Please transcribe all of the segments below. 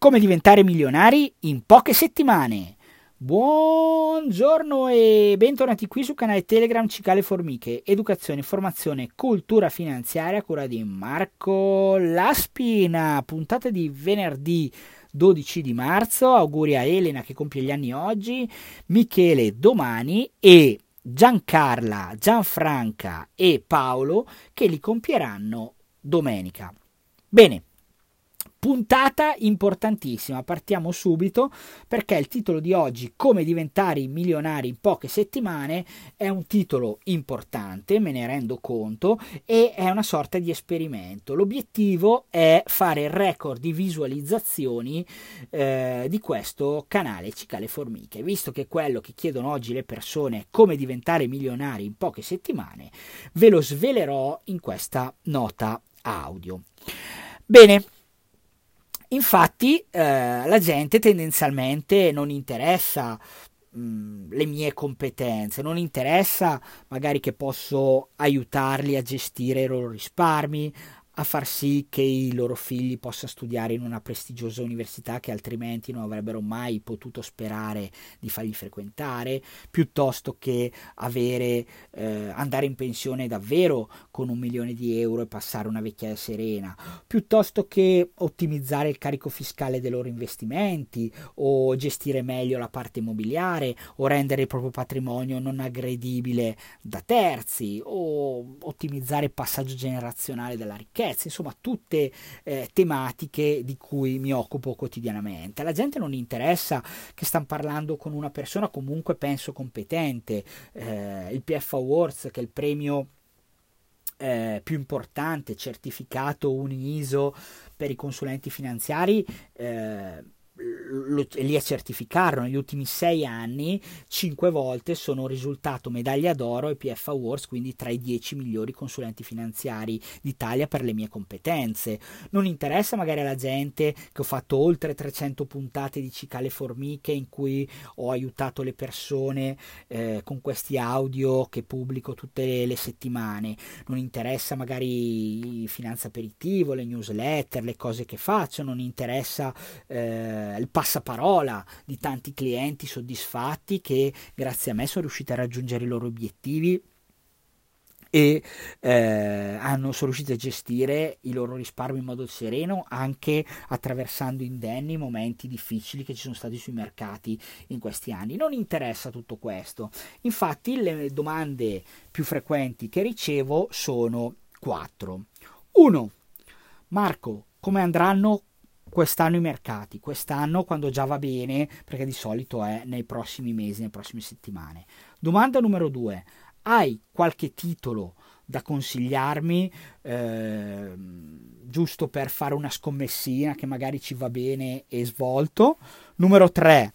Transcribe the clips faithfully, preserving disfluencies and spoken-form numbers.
Come diventare milionari in poche settimane. Buongiorno e bentornati qui sul canale Telegram Cicale Formiche, educazione, informazione, cultura finanziaria a cura di Marco Laspina, puntata di venerdì dodici di marzo. Auguri a Elena che compie gli anni oggi, Michele domani e Giancarla, Gianfranca e Paolo che li compieranno domenica. Bene. Puntata importantissima, partiamo subito perché il titolo di oggi, come diventare milionari in poche settimane, è un titolo importante, me ne rendo conto, e è una sorta di esperimento. L'obiettivo è fare il record di visualizzazioni eh, di questo canale Cicale Formiche, visto che quello che chiedono oggi le persone è come diventare milionari in poche settimane, ve lo svelerò in questa nota audio. Bene. Infatti eh, la gente tendenzialmente non interessa mh, le mie competenze, non interessa magari che posso aiutarli a gestire i loro risparmi, a far sì che i loro figli possano studiare in una prestigiosa università che altrimenti non avrebbero mai potuto sperare di fargli frequentare, piuttosto che avere, eh, andare in pensione davvero con un milione di euro e passare una vecchiaia serena, piuttosto che ottimizzare il carico fiscale dei loro investimenti o gestire meglio la parte immobiliare o rendere il proprio patrimonio non aggredibile da terzi o ottimizzare il passaggio generazionale della ricchezza. Insomma, tutte eh, tematiche di cui mi occupo quotidianamente. Alla gente non interessa che stanno parlando con una persona comunque penso competente. Eh, il P F Awards, che è il premio eh, più importante, certificato Uniso per i consulenti finanziari, eh, Lo, li a certificarlo negli ultimi sei anni, cinque volte sono risultato medaglia d'oro ai P F Awards, quindi tra i dieci migliori consulenti finanziari d'Italia per le mie competenze. Non interessa magari alla gente che ho fatto oltre trecento puntate di Cicale Formiche in cui ho aiutato le persone eh, con questi audio che pubblico tutte le, le settimane. Non interessa magari finanza aperitivo, le newsletter, le cose che faccio, non interessa eh, il passaparola di tanti clienti soddisfatti che grazie a me sono riusciti a raggiungere i loro obiettivi e eh, hanno, sono riusciti a gestire i loro risparmi in modo sereno anche attraversando indenni momenti difficili che ci sono stati sui mercati in questi anni. Non interessa tutto questo. Infatti le domande più frequenti che ricevo sono quattro. uno. Marco, come andranno quest'anno i mercati? Quest'anno quando già va bene, perché di solito è nei prossimi mesi, nelle prossime settimane. Domanda numero due. Hai qualche titolo da consigliarmi eh, giusto per fare una scommessina che magari ci va bene e svolto? Numero tre.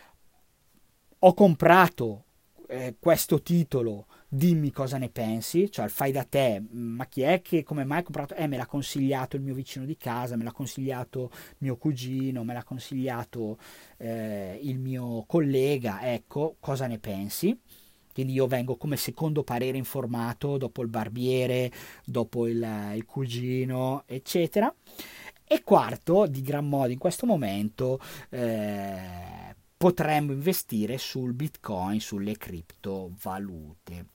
Ho comprato eh, questo titolo, dimmi cosa ne pensi, cioè fai da te, ma chi è che come mai ha comprato? Eh, me l'ha consigliato il mio vicino di casa, me l'ha consigliato mio cugino, me l'ha consigliato eh, il mio collega, ecco, cosa ne pensi? Quindi io vengo come secondo parere informato dopo il barbiere, dopo il, il cugino, eccetera. E quarto, di gran modo in questo momento, eh, potremmo investire sul Bitcoin, sulle criptovalute.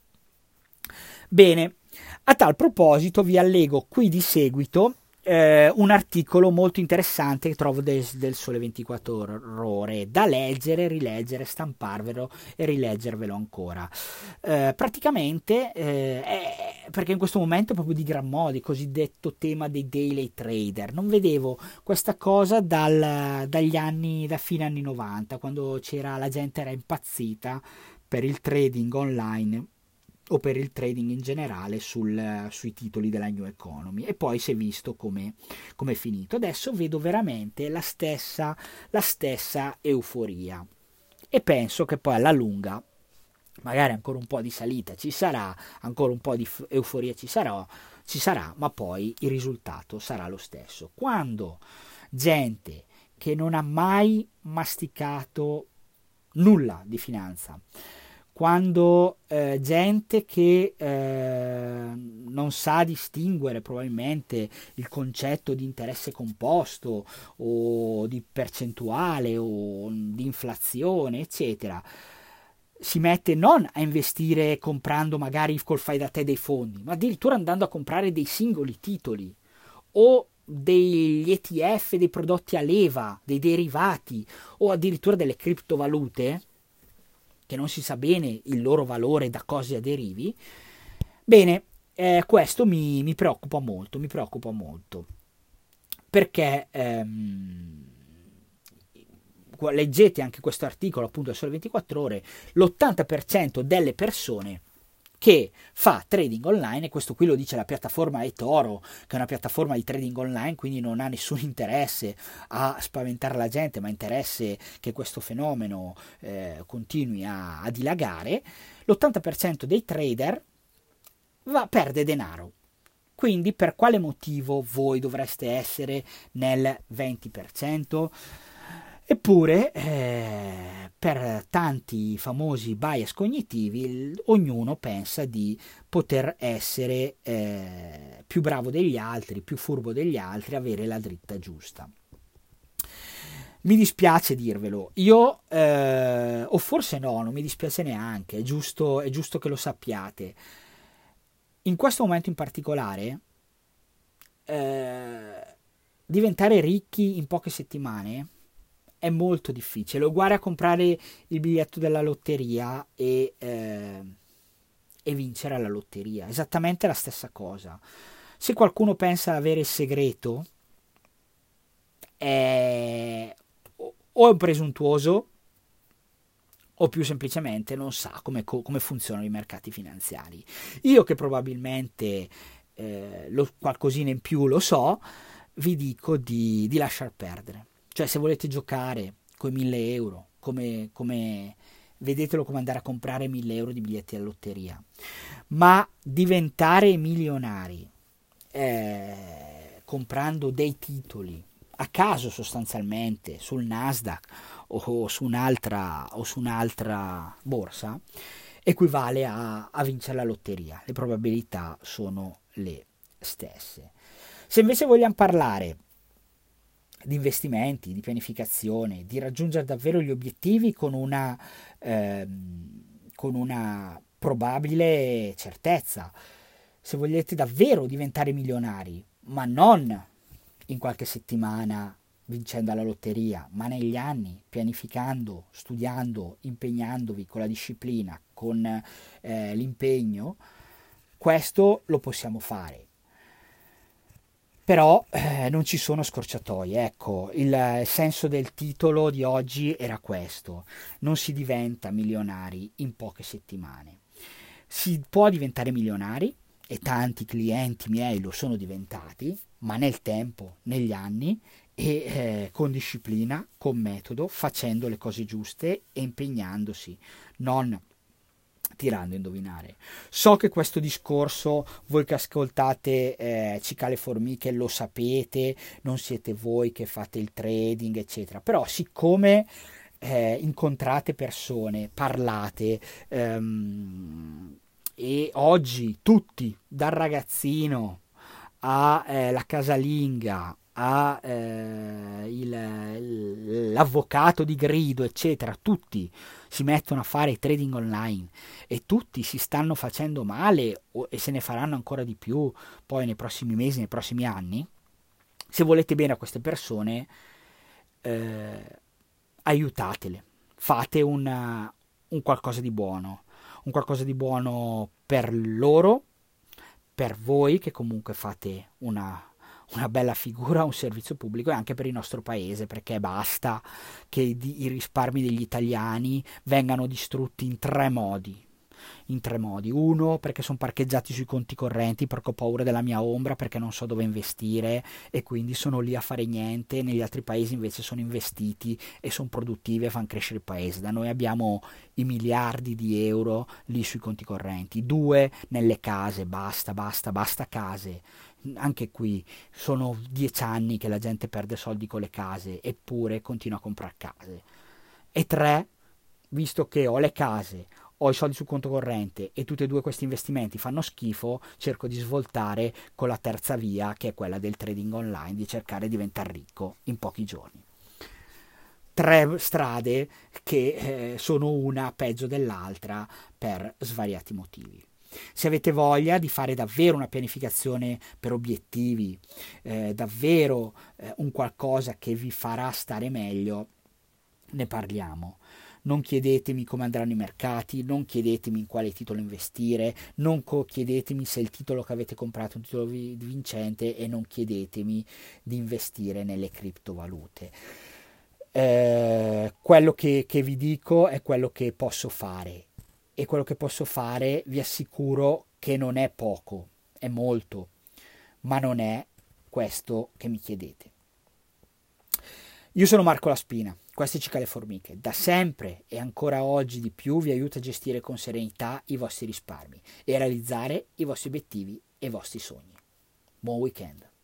Bene, a tal proposito vi allego qui di seguito eh, un articolo molto interessante che trovo del, del Sole ventiquattro Ore, da leggere, rileggere, stamparvelo e rileggervelo ancora. Eh, praticamente, eh, è, perché in questo momento è proprio di gran modo, il cosiddetto tema dei daily trader. Non vedevo questa cosa dal, dagli anni, da fine anni novanta, quando c'era, la gente era impazzita per il trading online o per il trading in generale sul, sui titoli della New Economy, e poi si è visto come è finito. Adesso vedo veramente la stessa, la stessa euforia e penso che poi alla lunga magari ancora un po' di salita ci sarà, ancora un po' di euforia ci sarà, ci sarà, ma poi il risultato sarà lo stesso. Quando gente che non ha mai masticato nulla di finanza, quando eh, gente che eh, non sa distinguere probabilmente il concetto di interesse composto o di percentuale o di inflazione, eccetera, si mette non a investire comprando magari col fai da te dei fondi, ma addirittura andando a comprare dei singoli titoli o degli E T F, dei prodotti a leva, dei derivati o addirittura delle criptovalute, che non si sa bene il loro valore, da cosa derivi. Bene, eh, questo mi, mi preoccupa molto, mi preoccupa molto, perché ehm, leggete anche questo articolo appunto del Sole ventiquattro Ore, l'ottanta per cento delle persone che fa trading online, e questo qui lo dice la piattaforma eToro, che è una piattaforma di trading online, quindi non ha nessun interesse a spaventare la gente, ma interesse che questo fenomeno eh, continui a, a dilagare. L'ottanta per cento dei trader va, perde denaro. Quindi per quale motivo voi dovreste essere nel venti per cento? Eppure, eh, per tanti famosi bias cognitivi, ognuno pensa di poter essere eh, più bravo degli altri, più furbo degli altri, avere la dritta giusta. Mi dispiace dirvelo, io, eh, o forse no, non mi dispiace neanche, è giusto, è giusto che lo sappiate. In questo momento in particolare, eh, diventare ricchi in poche settimane è molto difficile, è uguale a comprare il biglietto della lotteria e, eh, e vincere alla lotteria, esattamente la stessa cosa. Se qualcuno pensa di avere il segreto, è o è un presuntuoso o più semplicemente non sa come, come funzionano i mercati finanziari. Io, che probabilmente eh, lo, qualcosina in più lo so, vi dico di, di lasciar perdere. Cioè, se volete giocare con mille euro, come, come vedetelo come andare a comprare mille euro di biglietti alla lotteria, ma diventare milionari eh, comprando dei titoli a caso sostanzialmente sul Nasdaq o su un'altra, o su un'altra borsa, equivale a, a vincere la lotteria. Le probabilità sono le stesse. Se invece vogliamo parlare di investimenti, di pianificazione, di raggiungere davvero gli obiettivi con una, ehm, con una probabile certezza, se volete davvero diventare milionari, ma non in qualche settimana vincendo alla lotteria, ma negli anni, pianificando, studiando, impegnandovi con la disciplina, con eh, l'impegno, questo lo possiamo fare. Però eh, non ci sono scorciatoie, ecco, il senso del titolo di oggi era questo: non si diventa milionari in poche settimane. Si può diventare milionari, e tanti clienti miei lo sono diventati, ma nel tempo, negli anni, e eh, con disciplina, con metodo, facendo le cose giuste e impegnandosi, non tirando a indovinare. So che questo discorso, voi che ascoltate eh, Cicale Formiche, lo sapete, non siete voi che fate il trading eccetera, però siccome eh, incontrate persone, parlate ehm, e oggi tutti, dal ragazzino alla casalinga a eh, il, l'avvocato di grido eccetera, tutti si mettono a fare trading online e tutti si stanno facendo male o, e se ne faranno ancora di più poi nei prossimi mesi, nei prossimi anni. Se volete bene a queste persone, eh, aiutatele, fate una, un qualcosa di buono, un qualcosa di buono per loro, per voi che comunque fate una una bella figura, un servizio pubblico, e anche per il nostro paese, perché basta che i risparmi degli italiani vengano distrutti in tre modi. In tre modi. Uno, perché sono parcheggiati sui conti correnti perché ho paura della mia ombra, perché non so dove investire e quindi sono lì a fare niente. Negli altri paesi invece sono investiti e sono produttivi e fanno crescere il paese. Da noi abbiamo i miliardi di euro lì sui conti correnti. Due, nelle case, basta, basta, basta case. Anche qui sono dieci anni che la gente perde soldi con le case, eppure continua a comprare case. E tre, visto che ho le case, ho i soldi sul conto corrente e tutti e due questi investimenti fanno schifo, cerco di svoltare con la terza via, che è quella del trading online, di cercare di diventare ricco in pochi giorni. Tre strade che eh, sono una peggio dell'altra per svariati motivi. Se avete voglia di fare davvero una pianificazione per obiettivi, eh, davvero eh, un qualcosa che vi farà stare meglio, ne parliamo. Non chiedetemi come andranno i mercati, non chiedetemi in quale titolo investire, non chiedetemi se il titolo che avete comprato è un titolo vincente e non chiedetemi di investire nelle criptovalute. Eh, quello che, che vi dico è quello che posso fare, e quello che posso fare vi assicuro che non è poco, è molto, ma non è questo che mi chiedete. Io sono Marco Laspina, queste Cicale Formiche. Da sempre e ancora oggi di più vi aiuto a gestire con serenità i vostri risparmi e a realizzare i vostri obiettivi e i vostri sogni. Buon weekend!